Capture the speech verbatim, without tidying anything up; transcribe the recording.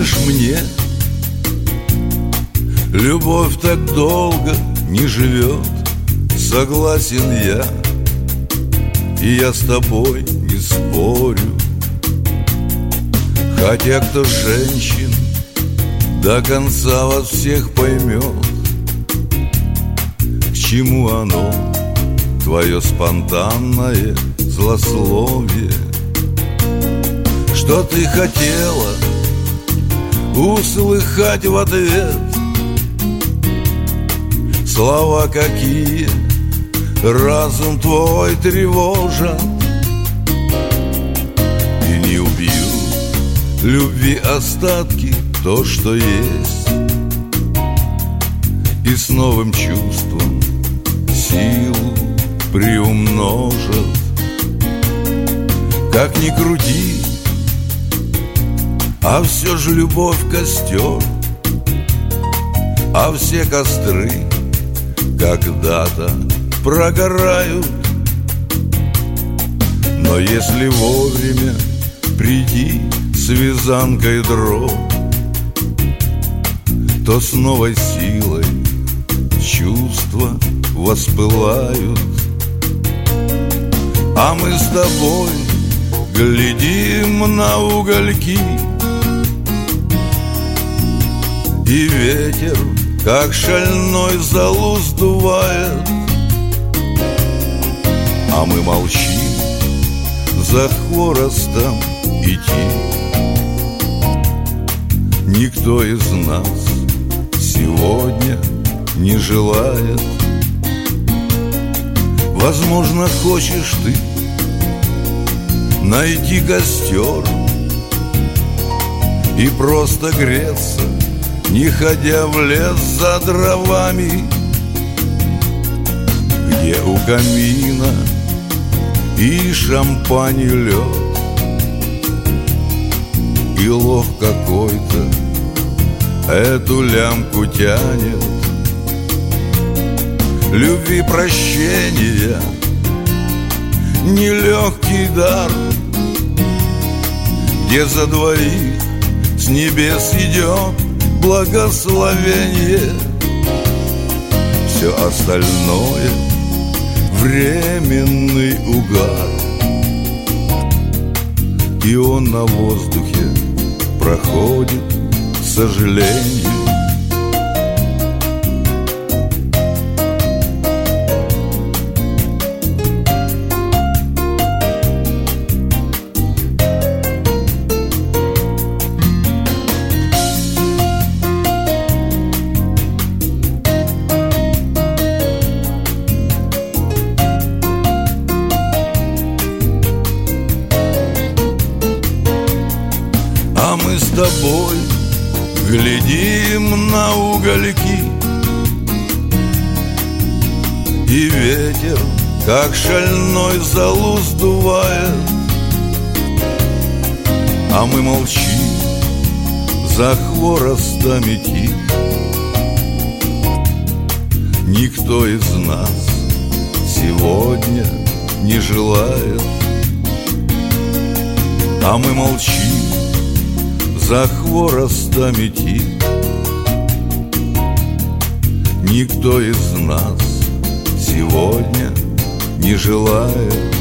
Скажешь мне, любовь так долго не живет. Согласен я, и я с тобой не спорю. Хотя кто женщин до конца вас всех поймет, к чему оно, твое спонтанное злословие? Что ты хотела услыхать в ответ? Слова какие разум твой тревожат, и не убьют любви остатки, то, что есть, и с новым чувством силу приумножат. Как ни крути, а все же любовь костер, а все костры когда-то прогорают. Но если вовремя приди с вязанкой дров, то с новой силой чувства воспылают. А мы с тобой глядим на угольки, и ветер, как шальной, залу сдувает. А мы молчим, за хворостом идти. Никто из нас сегодня не желает. Возможно, хочешь ты найти костер и просто греться, не ходя в лес за дровами, где у камина и шампань, и лед, и лох какой-то эту лямку тянет. Любви прощения нелегкий дар, где за двоих с небес идет благословение. Все остальное — временный угар, и он на воздухе проходит, к сожалению. А мы с тобой глядим на угольки, и ветер, как шальной, залу сдувает. А мы молчим, за хворостом идти. Никто из нас сегодня не желает. А мы молчим, за хворостом идти. Никто из нас сегодня не желает.